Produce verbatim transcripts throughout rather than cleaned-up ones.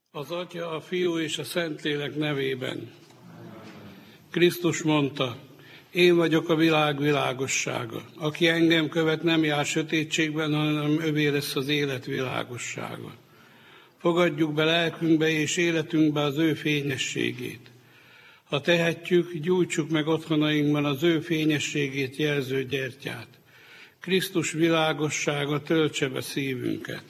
Az Atya, a Fiú és a Szentlélek nevében. Krisztus mondta, én vagyok a világ világossága. Aki engem követ, nem jár sötétségben, hanem övé lesz az élet világossága. Fogadjuk be lelkünkbe és életünkbe az ő fényességét. Ha tehetjük, gyújtsuk meg otthonainkban az ő fényességét jelző gyertyát. Krisztus világossága töltse be szívünket.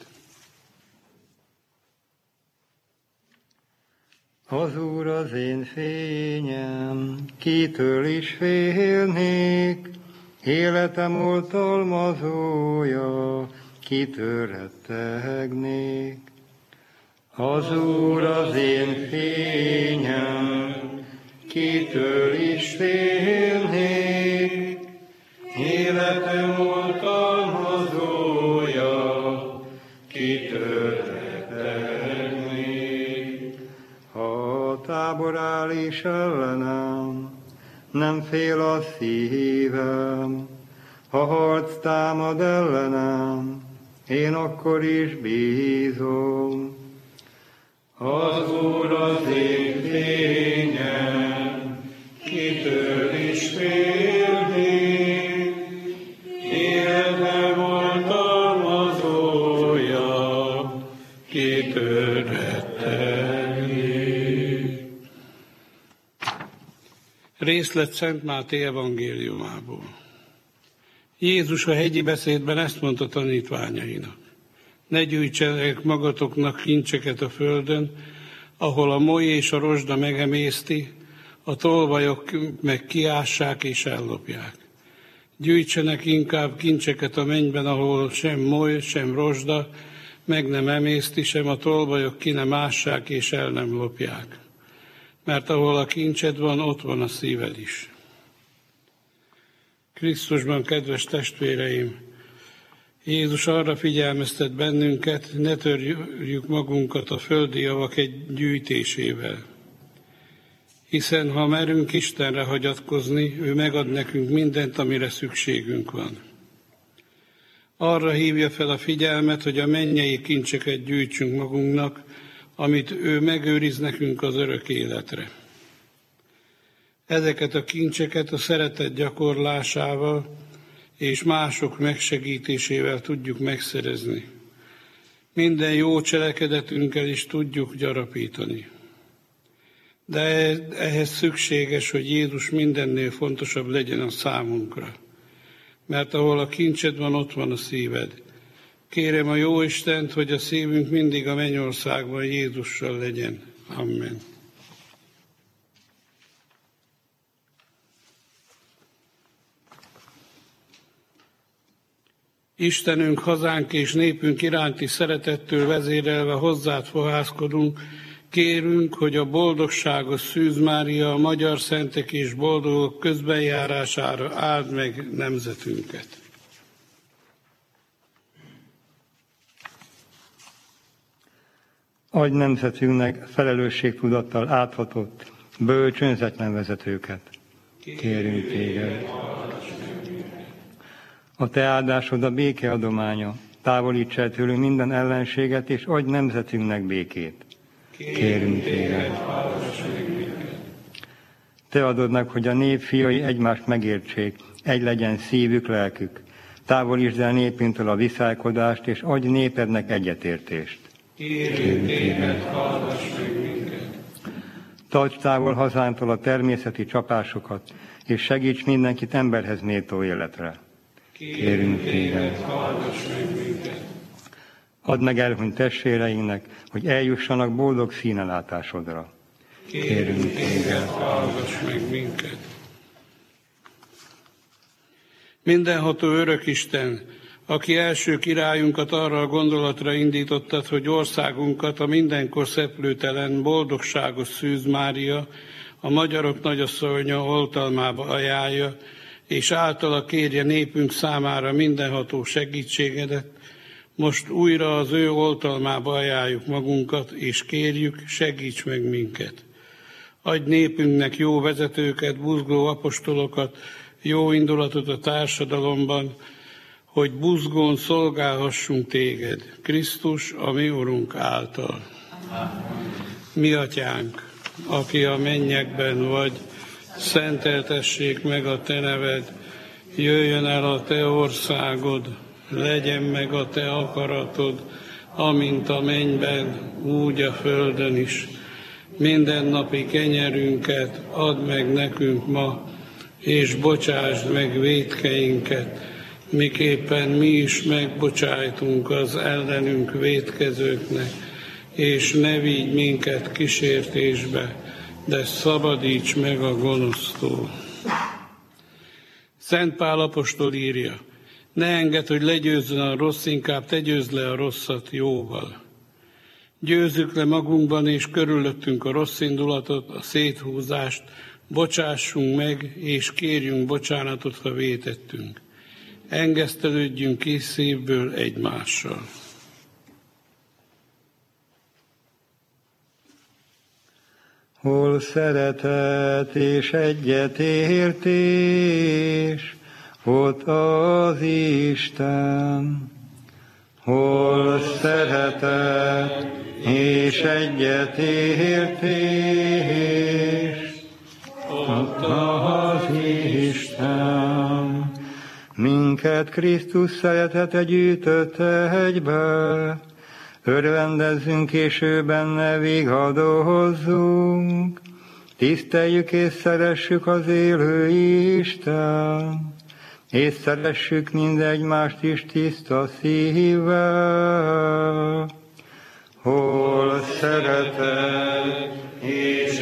Az Úr az én fényem, kitől is félnék, életem oltalmazója, kitől rettegnék. Az Úr az én fényem, kitől is félnék, életem oltalmazója, kitől rettegnék. Ha tábor áll is ellenem, nem fél a szívem, ha harc támad ellenem, én akkor is bízom. Az Úr az én fényem, kitől is félnék, életem oltalmazója, kitől rettegnék. Részlet Szent Máté evangéliumából. Jézus a hegyi beszédben ezt mondta tanítványainak. Ne gyűjtsenek magatoknak kincseket a földön, ahol a moly és a rozsda megemészti, a tolvajok meg kiássák és ellopják. Gyűjtsenek inkább kincseket a mennyben, ahol sem moly, sem rozsda meg nem emészti, sem a tolvajok ki nem ássák és el nem lopják. Mert ahol a kincsed van, ott van a szíved is. Krisztusban, kedves testvéreim, Jézus arra figyelmeztet bennünket, ne törjük magunkat a földi javak egy gyűjtésével. Hiszen ha merünk Istenre hagyatkozni, ő megad nekünk mindent, amire szükségünk van. Arra hívja fel a figyelmet, hogy a mennyei kincseket gyűjtsünk magunknak, amit ő megőriz nekünk az örök életre. Ezeket a kincseket a szeretet gyakorlásával és mások megsegítésével tudjuk megszerezni. Minden jó cselekedetünkkel is tudjuk gyarapítani. De ehhez szükséges, hogy Jézus mindennél fontosabb legyen a számunkra. Mert ahol a kincsed van, ott van a szíved. Kérem a jó Istent, hogy a szívünk mindig a mennyországban Jézussal legyen. Amen. Istenünk, hazánk és népünk iránti szeretettől vezérelve hozzád fohászkodunk, kérünk, hogy a boldogságos Szűz Mária, a magyar szentek és boldogok közbenjárására áld meg nemzetünket. Adj nemzetünknek felelősségtudattal áthatott, bölcs, önzetlen vezetőket. Kérünk téged. A te áldásod a béke adománya. Távolíts el tőlünk minden ellenséget, és adj nemzetünknek békét. Kérünk téged. Te adod meg, hogy a nép fiai egymást megértsék, egy legyen szívük, lelkük. Távolítsd el népünktől a viszálykodást, és adj népednek egyetértést. Kérünk téged, hallgass meg minket. Tarts távol hazánktól a természeti csapásokat, és segíts mindenkit emberhez méltó életre. Kérünk téged, hallgass meg minket. Add meg elhunyt testvéreinknek, hogy eljussanak boldog színelátásodra. Kérünk téged, hallgass meg minket. Mindenható örök Isten, aki első királyunkat arra a gondolatra indítottad, hogy országunkat a mindenkor szeplőtelen, boldogságos Szűz Mária, a magyarok nagyasszonya oltalmába ajánlja, és általa kérje népünk számára mindenható segítségedet, most újra az ő oltalmába ajánljuk magunkat, és kérjük, segíts meg minket. Adj népünknek jó vezetőket, buzgó apostolokat, jó indulatot a társadalomban, hogy buzgón szolgálhassunk téged, Krisztus, a mi Urunk által. Mi atyánk, aki a mennyekben vagy, szenteltessék meg a te neved, jöjjön el a te országod, legyen meg a te akaratod, amint a mennyben, úgy a földön is. Mindennapi kenyerünket add meg nekünk ma, és bocsásd meg vétkeinket, miképpen mi is megbocsájtunk az ellenünk vétkezőknek, és ne vigy minket kísértésbe, de szabadíts meg a gonosztól. Szent Pál apostol írja, ne engedd, hogy legyőzzön a rossz, inkább te győzd le a rosszat jóval. Győzzük le magunkban és körülöttünk a rossz indulatot, a széthúzást, bocsássunk meg, és kérjünk bocsánatot, ha vétettünk. Engesztelődjünk kis szívből egymással. Hol szeretet és egyetértés, ott az Isten. Hol szeretet és egyetértés, ott az Isten. Minket Krisztus szeretete gyűjtötte egybe, örvendezzünk és ő benne vigadozzunk, tiszteljük és szeressük az élő Isten, és szeressük mindegymást is tiszta szívvel. Hol szeretet és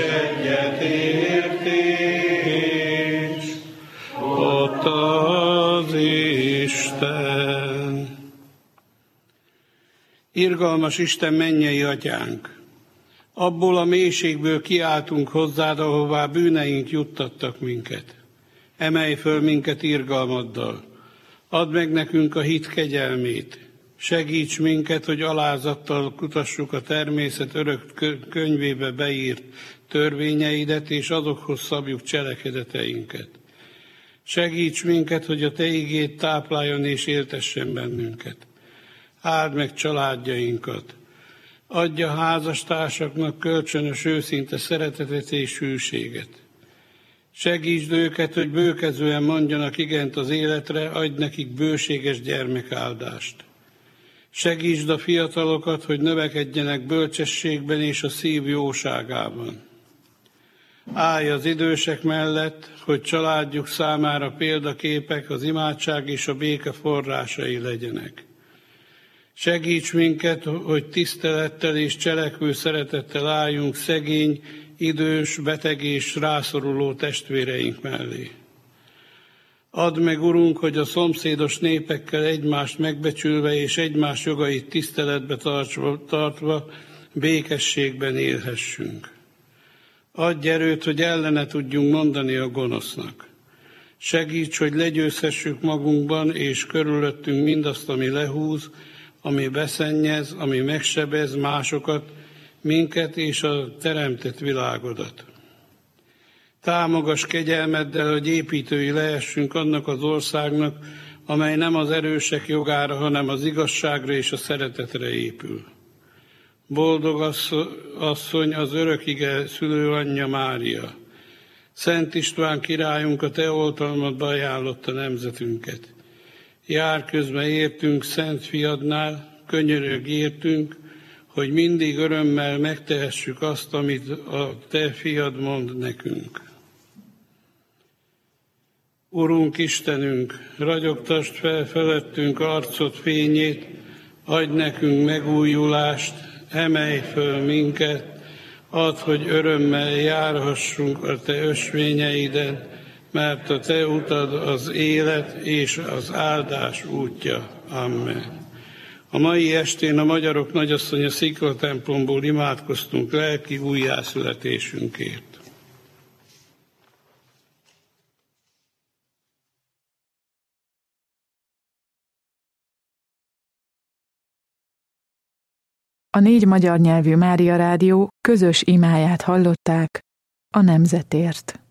egyetértés, ott az Isten. Irgalmas Isten, mennyei atyánk, abból a mélységből kiáltunk hozzád, ahová bűneink juttattak minket. Emelj föl minket irgalmaddal, add meg nekünk a hit kegyelmét, segíts minket, hogy alázattal kutassuk a természet örök könyvébe beírt törvényeidet, és azokhoz szabjuk cselekedeteinket. Segíts minket, hogy a te igéd tápláljon és éltessen bennünket. Áld meg családjainkat, adj a házastársaknak kölcsönös őszinte szeretetet és hűséget. Segítsd őket, hogy bőkezően mondjanak igent az életre, adj nekik bőséges gyermekáldást. Segítsd a fiatalokat, hogy növekedjenek bölcsességben és a szív jóságában. Állj az idősek mellett, hogy családjuk számára példaképek, az imádság és a béke forrásai legyenek. Segíts minket, hogy tisztelettel és cselekvő szeretettel álljunk szegény, idős, beteg és rászoruló testvéreink mellé. Add meg, Urunk, hogy a szomszédos népekkel egymást megbecsülve és egymás jogait tiszteletbe tartva, tartva békességben élhessünk. Adj erőt, hogy ellene tudjunk mondani a gonosznak. Segíts, hogy legyőzhessük magunkban és körülöttünk mindazt, ami lehúz, ami beszennyez, ami megsebez másokat, minket és a teremtett világodat. Támogass kegyelmeddel, hogy építői lehessünk annak az országnak, amely nem az erősek jogára, hanem az igazságra és a szeretetre épül. Boldog asszony, az örökige szülőanyja Mária. Szent István királyunk a te oltalmadba ajánlotta nemzetünket. Jár közben értünk Szent Fiadnál, könyörög értünk, hogy mindig örömmel megtehessük azt, amit a te fiad mond nekünk. Urunk Istenünk, ragyogtasd fel felettünk arcod fényét, adj nekünk megújulást, emelj föl minket, add, hogy örömmel járhassunk a te ösvényeiden, mert a te utad az élet és az áldás útja. Amen. A mai estén a Magyarok Nagyasszonya Szikla templomból imádkoztunk lelki újjászületésünkért. A négy magyar nyelvű Mária Rádió közös imáját hallották a nemzetért.